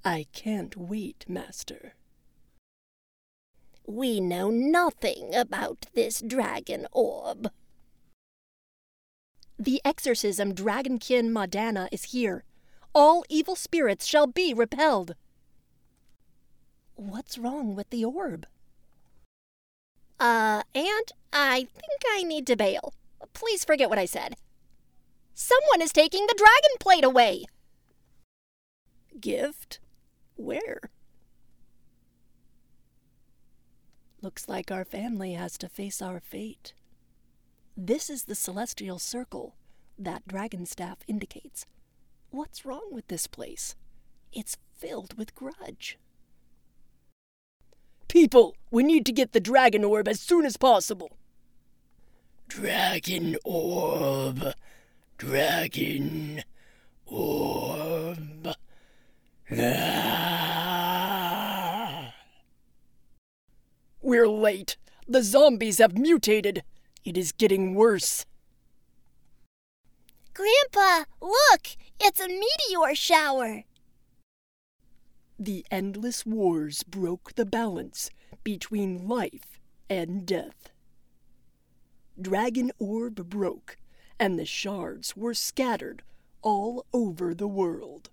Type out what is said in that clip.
I can't wait, Master. We know nothing about this dragon orb. The exorcism Dragonkin Madana is here. All evil spirits shall be repelled. What's wrong with the orb? Aunt, I think I need to bail. Please forget what I said. Someone is taking the dragon plate away. Gift? Where? Looks like our family has to face our fate. This is the celestial circle that dragon staff indicates. What's wrong with this place? It's filled with grudge. People, we need to get the dragon orb as soon as possible. Dragon orb. Dragon orb. Ah. We're late. The zombies have mutated. It is getting worse. Grandpa, look! It's a meteor shower! The endless wars broke the balance between life and death. Dragon orb broke, and the shards were scattered all over the world.